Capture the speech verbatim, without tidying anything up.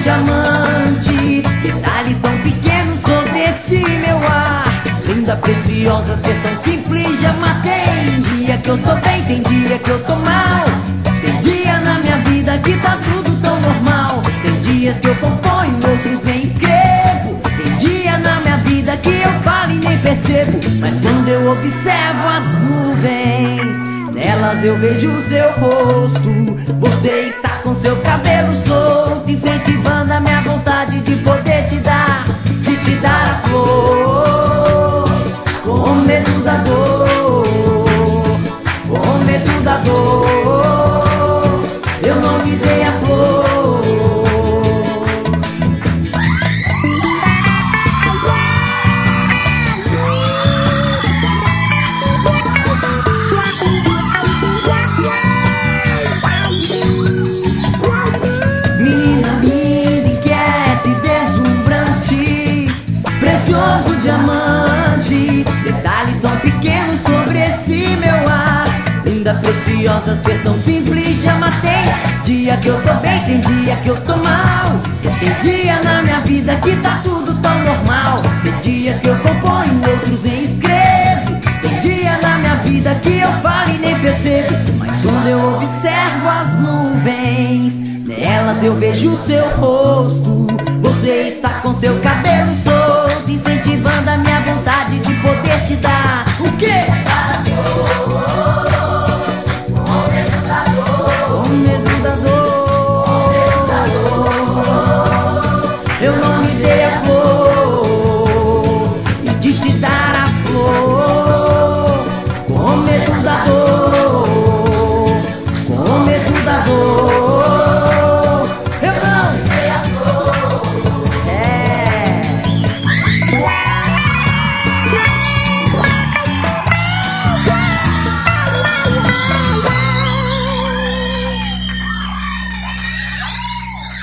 diamante, detalhes tão pequenos sobre esse meu ar. Linda, preciosa, ser tão simples, já matei. Tem dia que eu tô bem, tem dia que eu tô mal. Tem dia na minha vida que tá tudo tão normal. Tem dias que eu componho, outros nem escrevo. Tem dia na minha vida que eu falo e nem percebo. Mas quando eu observo as nuvens, nelas eu vejo o seu rosto. Você está com seu cabelo solto, incentivando a minha vontade de poder te dar, de te dar a flor. Com medo da dor, com medo da dor, eu não lhe dei a flor. Menina linda, inquieta e deslumbrante, precioso diamante, detalhes tão pequenos sobre esse meu ar. Linda, preciosa, ser tão simples, já matei. Dia que eu tô bem, tem dia que eu tô mal. Tem dia na minha vida que tá tudo tão normal. Tem dias que eu componho, outros nem escrevo. Tem dia na minha vida que eu falo e nem percebo. Mas quando eu observo as nuvens, nelas eu vejo o seu rosto. Você está com seu cabelo solto, incentivando a minha vontade de poder te dar o quê?